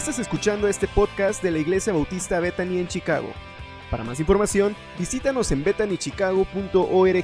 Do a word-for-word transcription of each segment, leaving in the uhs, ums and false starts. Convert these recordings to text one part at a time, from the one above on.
Estás escuchando este podcast de la Iglesia Bautista Bethany en Chicago. Para más información, visítanos en bethany chicago punto org.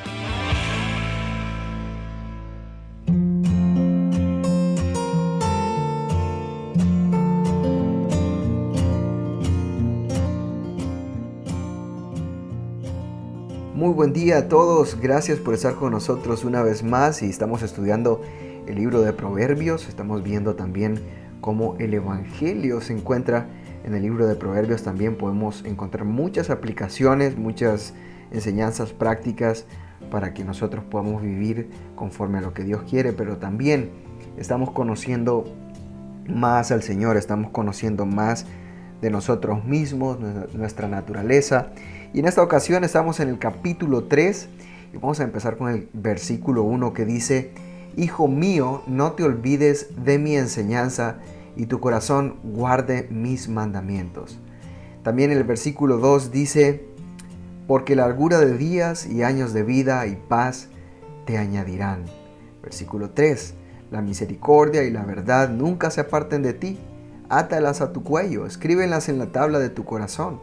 Muy buen día a todos, gracias por estar con nosotros una vez más y estamos estudiando el libro de Proverbios. Estamos viendo también cómo el Evangelio se encuentra en el libro de Proverbios. También podemos encontrar muchas aplicaciones, muchas enseñanzas prácticas para que nosotros podamos vivir conforme a lo que Dios quiere, pero también estamos conociendo más al Señor, estamos conociendo más de nosotros mismos, nuestra naturaleza. Y en esta ocasión estamos en el capítulo tres y vamos a empezar con el versículo uno que dice: Hijo mío, no te olvides de mi enseñanza y tu corazón guarde mis mandamientos. También el versículo dos dice: porque largura de días y años de vida y paz te añadirán. Versículo tres: la misericordia y la verdad nunca se aparten de ti. Átalas a tu cuello, escríbelas en la tabla de tu corazón.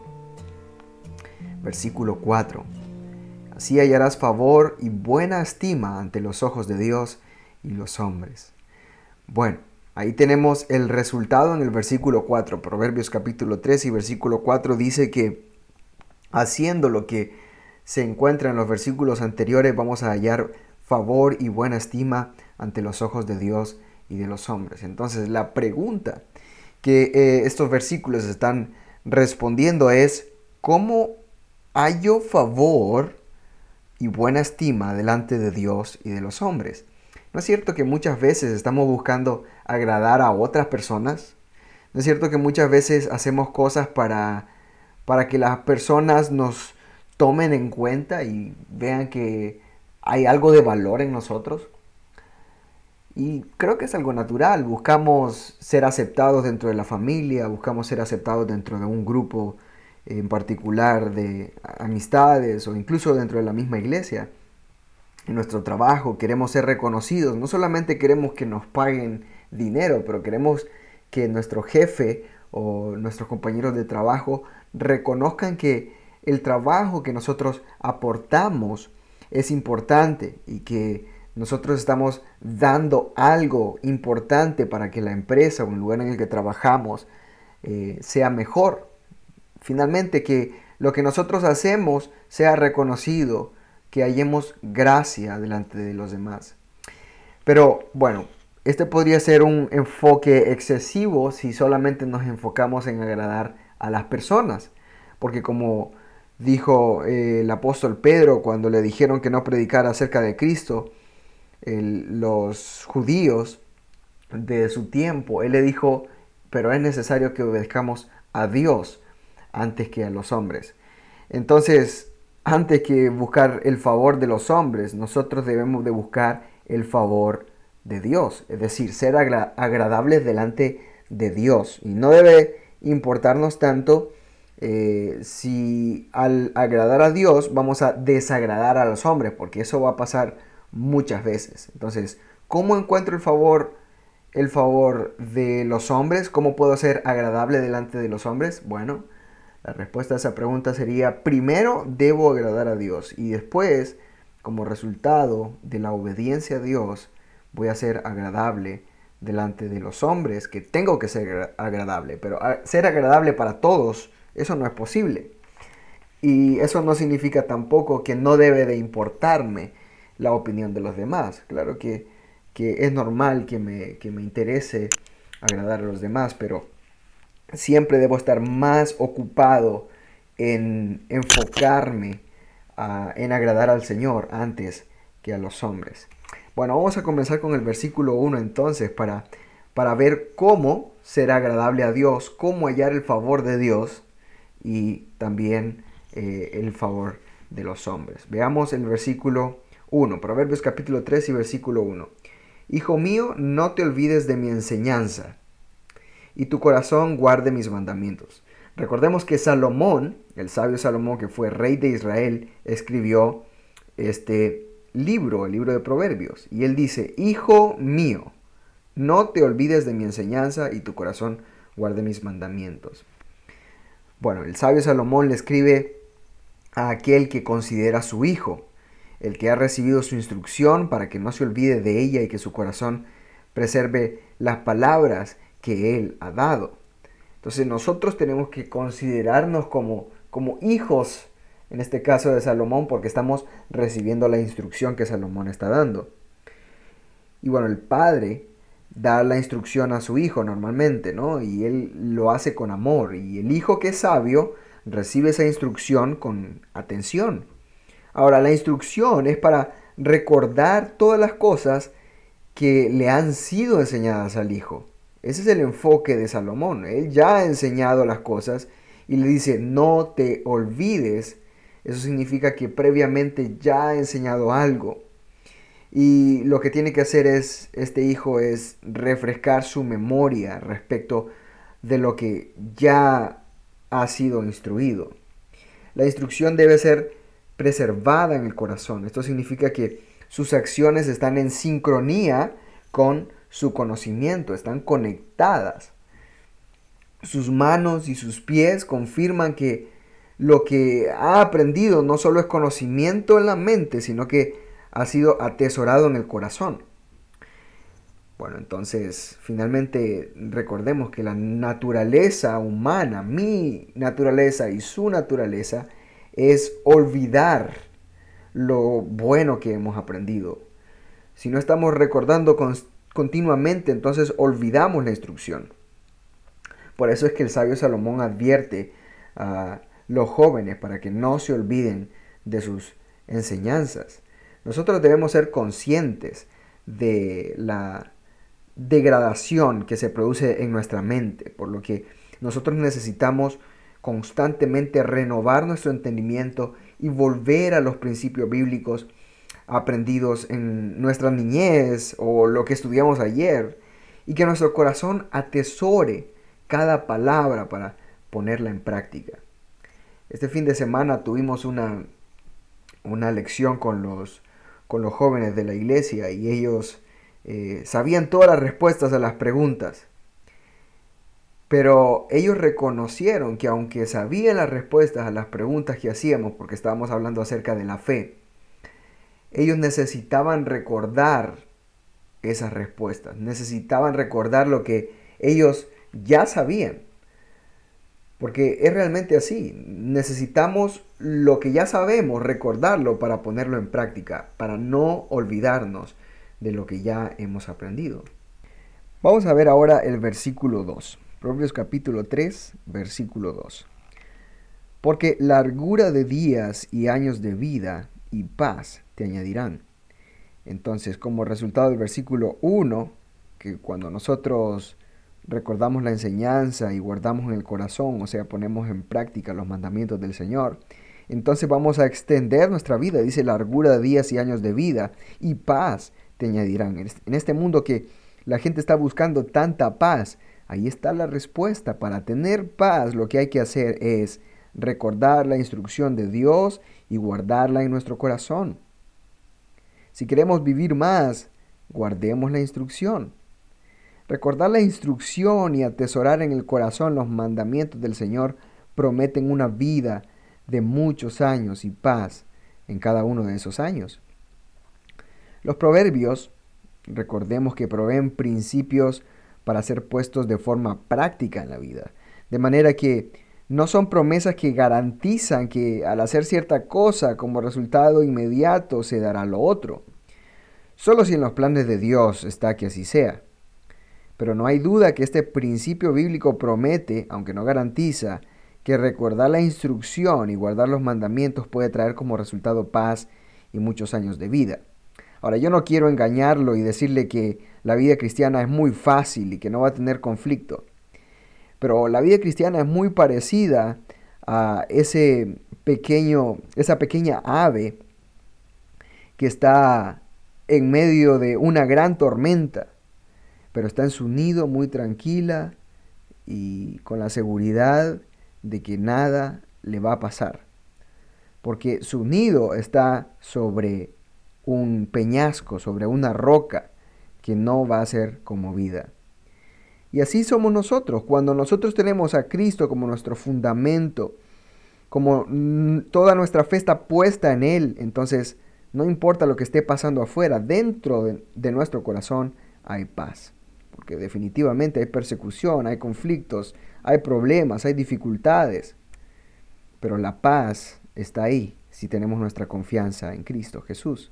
Versículo cuatro: así hallarás favor y buena estima ante los ojos de Dios y los hombres. Bueno, ahí tenemos el resultado en el versículo cuatro. Proverbios capítulo tres y versículo cuatro dice que haciendo lo que se encuentra en los versículos anteriores vamos a hallar favor y buena estima ante los ojos de Dios y de los hombres. Entonces la pregunta que eh, estos versículos están respondiendo es: ¿cómo hallo favor y buena estima delante de Dios y de los hombres? ¿No es cierto que muchas veces estamos buscando agradar a otras personas? ¿No es cierto que muchas veces hacemos cosas para, para que las personas nos tomen en cuenta y vean que hay algo de valor en nosotros? Y creo que es algo natural. Buscamos ser aceptados dentro de la familia, buscamos ser aceptados dentro de un grupo en particular de amistades o incluso dentro de la misma iglesia. En nuestro trabajo queremos ser reconocidos. No solamente queremos que nos paguen dinero, pero queremos que nuestro jefe o nuestros compañeros de trabajo reconozcan que el trabajo que nosotros aportamos es importante y que nosotros estamos dando algo importante para que la empresa o el lugar en el que trabajamos eh, sea mejor. Finalmente, que lo que nosotros hacemos sea reconocido, que hallemos gracia delante de los demás. Pero bueno, este podría ser un enfoque excesivo si solamente nos enfocamos en agradar a las personas. Porque como dijo eh, el apóstol Pedro cuando le dijeron que no predicara acerca de Cristo, el, los judíos de su tiempo, él le dijo: pero es necesario que obedezcamos a Dios antes que a los hombres. Entonces, antes que buscar el favor de los hombres, nosotros debemos de buscar el favor de Dios, es decir, ser agra- agradables delante de Dios. Y no debe importarnos tanto eh, si al agradar a Dios vamos a desagradar a los hombres, porque eso va a pasar muchas veces. Entonces, ¿cómo encuentro el favor, el favor de los hombres? ¿Cómo puedo ser agradable delante de los hombres? Bueno, la respuesta a esa pregunta sería: primero debo agradar a Dios y después, como resultado de la obediencia a Dios, voy a ser agradable delante de los hombres, que tengo que ser agradable. Pero ser agradable para todos, eso no es posible. Y eso no significa tampoco que no debe de importarme la opinión de los demás. Claro que, que es normal que me, que me interese agradar a los demás, pero siempre debo estar más ocupado en enfocarme uh, en agradar al Señor antes que a los hombres. Bueno, vamos a comenzar con el versículo uno entonces para, para ver cómo ser agradable a Dios, cómo hallar el favor de Dios y también eh, el favor de los hombres. Veamos el versículo uno, Proverbios capítulo tres y versículo uno. Hijo mío, no te olvides de mi enseñanza, y tu corazón guarde mis mandamientos. Recordemos que Salomón, el sabio Salomón, que fue rey de Israel, escribió este libro, el libro de Proverbios. Y él dice: Hijo mío, no te olvides de mi enseñanza y tu corazón guarde mis mandamientos. Bueno, el sabio Salomón le escribe a aquel que considera su hijo, el que ha recibido su instrucción para que no se olvide de ella y que su corazón preserve las palabras que él ha dado. Entonces nosotros tenemos que considerarnos como, como hijos, en este caso de Salomón, porque estamos recibiendo la instrucción que Salomón está dando. Y bueno, el padre da la instrucción a su hijo normalmente, ¿no? Y él lo hace con amor. Y el hijo que es sabio recibe esa instrucción con atención. Ahora, la instrucción es para recordar todas las cosas que le han sido enseñadas al hijo. Ese es el enfoque de Salomón. Él ya ha enseñado las cosas y le dice, no te olvides. Eso significa que previamente ya ha enseñado algo. Y lo que tiene que hacer es, este hijo es refrescar su memoria respecto de lo que ya ha sido instruido. La instrucción debe ser preservada en el corazón. Esto significa que sus acciones están en sincronía con su conocimiento, están conectadas. Sus manos y sus pies confirman que lo que ha aprendido no solo es conocimiento en la mente, sino que ha sido atesorado en el corazón. Bueno, entonces, finalmente recordemos que la naturaleza humana, mi naturaleza y su naturaleza, es olvidar lo bueno que hemos aprendido. Si no estamos recordando con, continuamente, entonces olvidamos la instrucción. Por eso es que el sabio Salomón advierte a los jóvenes para que no se olviden de sus enseñanzas. Nosotros debemos ser conscientes de la degradación que se produce en nuestra mente, por lo que nosotros necesitamos constantemente renovar nuestro entendimiento y volver a los principios bíblicos aprendidos en nuestra niñez o lo que estudiamos ayer, y que nuestro corazón atesore cada palabra para ponerla en práctica. Este fin de semana tuvimos una, una lección con los, con los jóvenes de la iglesia y ellos eh, sabían todas las respuestas a las preguntas. Pero ellos reconocieron que aunque sabían las respuestas a las preguntas que hacíamos, porque estábamos hablando acerca de la fe, ellos necesitaban recordar esas respuestas, necesitaban recordar lo que ellos ya sabían. Porque es realmente así, necesitamos lo que ya sabemos, recordarlo para ponerlo en práctica, para no olvidarnos de lo que ya hemos aprendido. Vamos a ver ahora el versículo dos. Proverbios capítulo tres, versículo dos. Porque largura de días y años de vida y paz te añadirán. Entonces, como resultado del versículo uno, que cuando nosotros recordamos la enseñanza y guardamos en el corazón, o sea, ponemos en práctica los mandamientos del Señor, entonces vamos a extender nuestra vida. Dice largura de días y años de vida y paz te añadirán. En este mundo que la gente está buscando tanta paz, ahí está la respuesta. Para tener paz, lo que hay que hacer es recordar la instrucción de Dios y guardarla en nuestro corazón. Si queremos vivir más, guardemos la instrucción. Recordar la instrucción y atesorar en el corazón los mandamientos del Señor prometen una vida de muchos años y paz en cada uno de esos años. Los proverbios, recordemos que proveen principios para ser puestos de forma práctica en la vida, de manera que no son promesas que garantizan que al hacer cierta cosa como resultado inmediato se dará lo otro. Solo si en los planes de Dios está que así sea. Pero no hay duda que este principio bíblico promete, aunque no garantiza, que recordar la instrucción y guardar los mandamientos puede traer como resultado paz y muchos años de vida. Ahora, yo no quiero engañarlo y decirle que la vida cristiana es muy fácil y que no va a tener conflicto. Pero la vida cristiana es muy parecida a ese pequeño, esa pequeña ave que está en medio de una gran tormenta, pero está en su nido muy tranquila y con la seguridad de que nada le va a pasar. Porque su nido está sobre un peñasco, sobre una roca que no va a ser conmovida. Y así somos nosotros. Cuando nosotros tenemos a Cristo como nuestro fundamento, como toda nuestra fe está puesta en Él, entonces no importa lo que esté pasando afuera, dentro de, de nuestro corazón hay paz. Porque definitivamente hay persecución, hay conflictos, hay problemas, hay dificultades. Pero la paz está ahí si tenemos nuestra confianza en Cristo Jesús.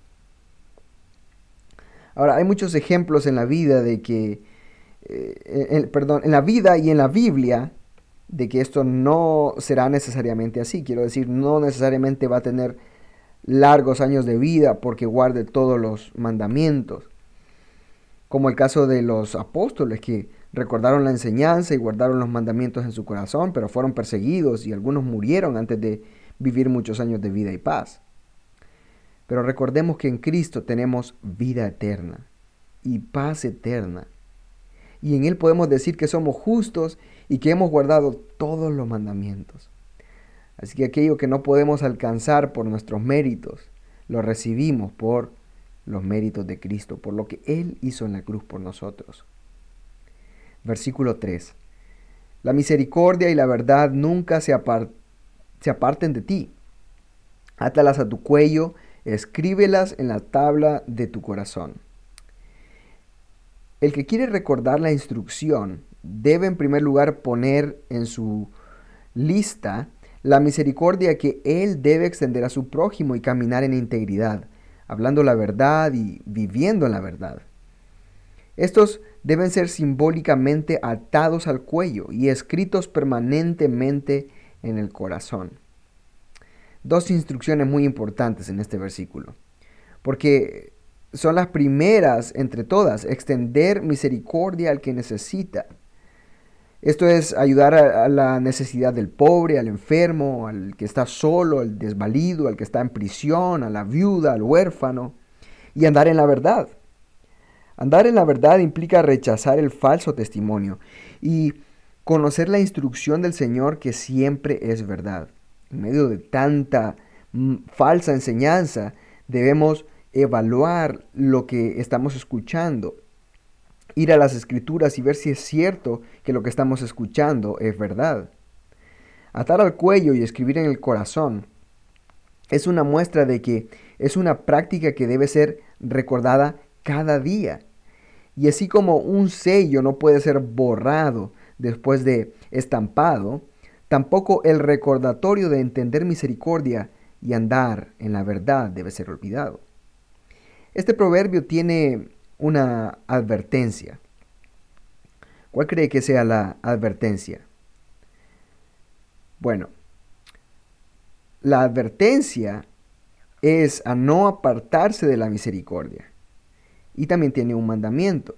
Ahora, hay muchos ejemplos en la vida de que, eh, en, perdón, en la vida y en la Biblia, de que esto no será necesariamente así. Quiero decir, no necesariamente va a tener largos años de vida porque guarde todos los mandamientos. Como el caso de los apóstoles que recordaron la enseñanza y guardaron los mandamientos en su corazón, pero fueron perseguidos y algunos murieron antes de vivir muchos años de vida y paz. Pero recordemos que en Cristo tenemos vida eterna y paz eterna. Y en Él podemos decir que somos justos y que hemos guardado todos los mandamientos. Así que aquello que no podemos alcanzar por nuestros méritos, lo recibimos por los méritos de Cristo, por lo que Él hizo en la cruz por nosotros. Versículo tres. La misericordia y la verdad nunca se, apart- se aparten de ti. Átalas a tu cuello, escríbelas en la tabla de tu corazón. El que quiere recordar la instrucción debe en primer lugar poner en su lista la misericordia que él debe extender a su prójimo y caminar en integridad, hablando la verdad y viviendo en la verdad. Estos deben ser simbólicamente atados al cuello y escritos permanentemente en el corazón. Dos instrucciones muy importantes en este versículo, porque son las primeras entre todas: extender misericordia al que necesita. Esto es ayudar a, a la necesidad del pobre, al enfermo, al que está solo, al desvalido, al que está en prisión, a la viuda, al huérfano, y andar en la verdad. Andar en la verdad implica rechazar el falso testimonio y conocer la instrucción del Señor, que siempre es verdad. En medio de tanta mm, falsa enseñanza, debemos evaluar lo que estamos escuchando, ir a las Escrituras y ver si es cierto que lo que estamos escuchando es verdad. Atar al cuello y escribir en el corazón es una muestra de que es una práctica que debe ser recordada cada día. Y así como un sello no puede ser borrado después de estampado, tampoco el recordatorio de entender misericordia y andar en la verdad debe ser olvidado. Este proverbio tiene una advertencia. ¿Cuál cree que sea la advertencia? Bueno, la advertencia es a no apartarse de la misericordia. Y también tiene un mandamiento.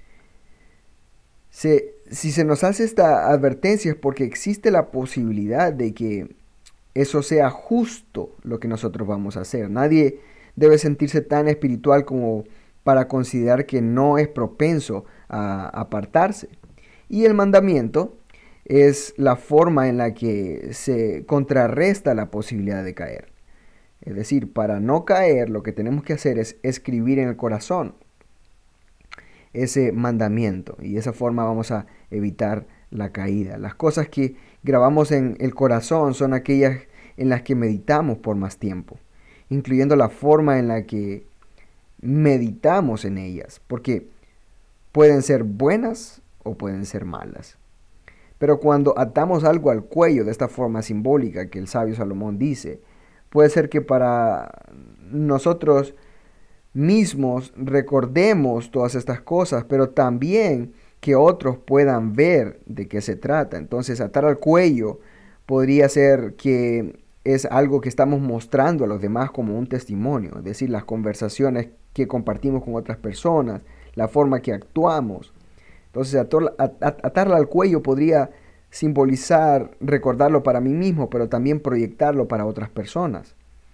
Se, si se nos hace esta advertencia es porque existe la posibilidad de que eso sea justo lo que nosotros vamos a hacer. Nadie debe sentirse tan espiritual como para considerar que no es propenso a apartarse. Y el mandamiento es la forma en la que se contrarresta la posibilidad de caer. Es decir, para no caer, lo que tenemos que hacer es escribir en el corazón ese mandamiento, y de esa forma vamos a evitar la caída. Las cosas que grabamos en el corazón son aquellas en las que meditamos por más tiempo, incluyendo la forma en la que meditamos en ellas, porque pueden ser buenas o pueden ser malas. Pero cuando atamos algo al cuello de esta forma simbólica que el sabio Salomón dice, puede ser que para nosotros mismos recordemos todas estas cosas, pero también que otros puedan ver de qué se trata. Entonces, atar al cuello podría ser que es algo que estamos mostrando a los demás como un testimonio, es decir, las conversaciones que compartimos con otras personas, la forma que actuamos. Entonces, atar, atarla al cuello podría simbolizar recordarlo para mí mismo, pero también proyectarlo para otras personas.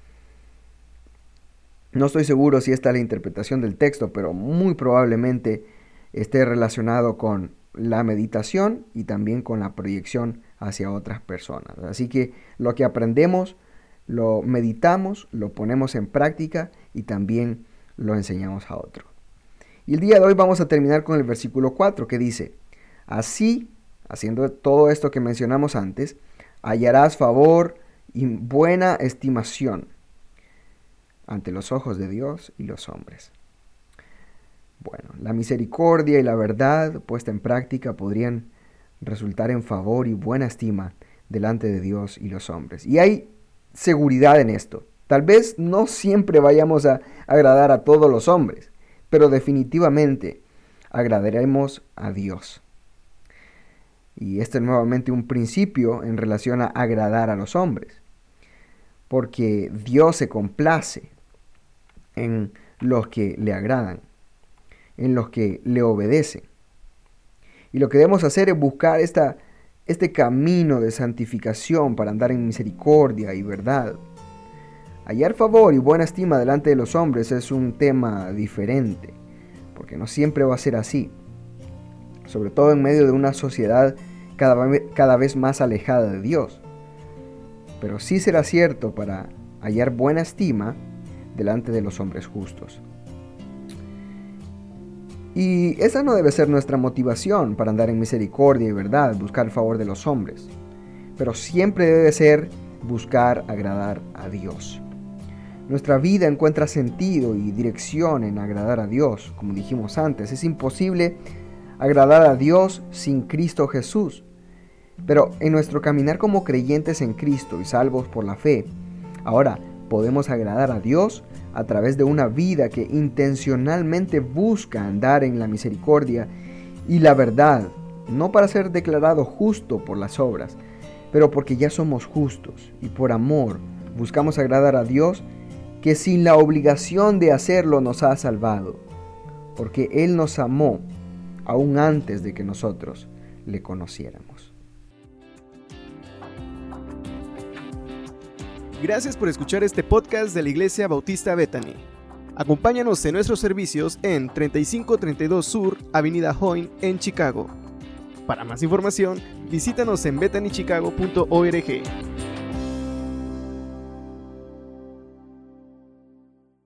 No estoy seguro si esta es la interpretación del texto, pero muy probablemente esté relacionado con la meditación y también con la proyección hacia otras personas. Así que lo que aprendemos, lo meditamos, lo ponemos en práctica y también lo enseñamos a otros. Y el día de hoy vamos a terminar con el versículo cuatro, que dice: Así, haciendo todo esto que mencionamos antes, hallarás favor y buena estimación ante los ojos de Dios y los hombres. Bueno, la misericordia y la verdad puesta en práctica podrían resultar en favor y buena estima delante de Dios y los hombres. Y hay seguridad en esto. Tal vez no siempre vayamos a agradar a todos los hombres, pero definitivamente agradaremos a Dios. Y este es nuevamente un principio en relación a agradar a los hombres, porque Dios se complace en los que le agradan, en los que le obedecen. Y lo que debemos hacer es buscar esta, este camino de santificación para andar en misericordia y verdad. Hallar favor y buena estima delante de los hombres es un tema diferente, porque no siempre va a ser así, sobre todo en medio de una sociedad cada vez, cada vez más alejada de Dios. Pero sí será cierto para hallar buena estima delante de los hombres justos. Y esa no debe ser nuestra motivación para andar en misericordia y verdad, buscar el favor de los hombres, pero siempre debe ser buscar agradar a Dios. Nuestra vida encuentra sentido y dirección en agradar a Dios. Como dijimos antes, es imposible agradar a Dios sin Cristo Jesús. Pero en nuestro caminar como creyentes en Cristo y salvos por la fe, ahora podemos agradar a Dios a través de una vida que intencionalmente busca andar en la misericordia y la verdad, no para ser declarado justo por las obras, pero porque ya somos justos y por amor buscamos agradar a Dios, que sin la obligación de hacerlo nos ha salvado, porque Él nos amó aún antes de que nosotros le conociéramos. Gracias por escuchar este podcast de la Iglesia Bautista Bethany. Acompáñanos en nuestros servicios en treinta y cinco treinta y dos Sur, Avenida Hoyne, en Chicago. Para más información, visítanos en bethany chicago punto org.